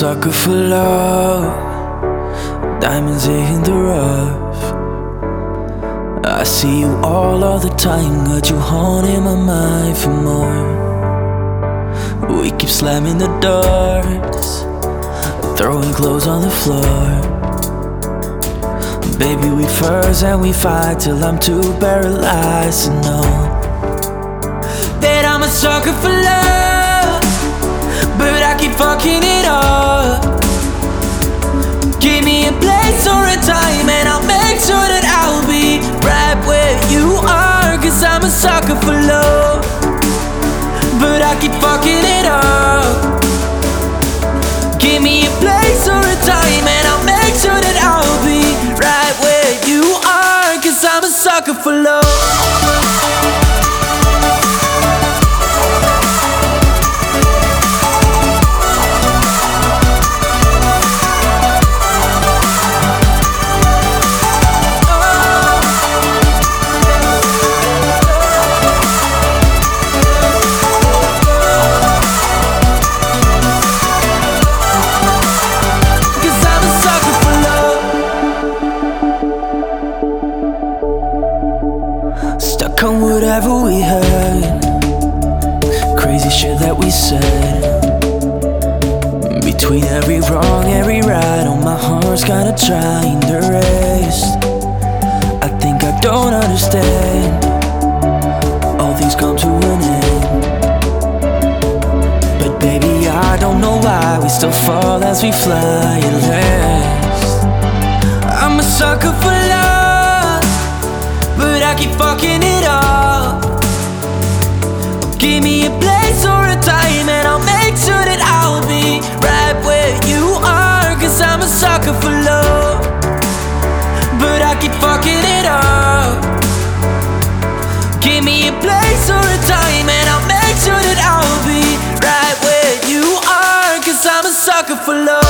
sucker for love, diamonds in the rough. I see you all of the time, got you haunting my mind for more. We keep slamming the doors, throwing clothes on the floor. Baby, we fuss and we fight till I'm too paralyzed to know that I'm a sucker for love, but I keep fucking it up. Give me a place or a time and I'll make sure that I'll be right where you are. Cause I'm a sucker for love, but I keep fucking it up. Give me a place or a time and I'll make sure that I'll be right where you are. Cause I'm a sucker for love. Stuck on whatever we heard, crazy shit that we said. Between every wrong, every right, oh my heart's kinda trying to rest. I think I don't understand, all things come to an end. But baby, I don't know why we still fall as we fly at last. I'm a sucker for love, but I keep fucking it up. Give me a place or a time and I'll make sure that I'll be right where you are. Cause I'm a sucker for love, but I keep fucking it up. Give me a place or a time and I'll make sure that I'll be right where you are. Cause I'm a sucker for love.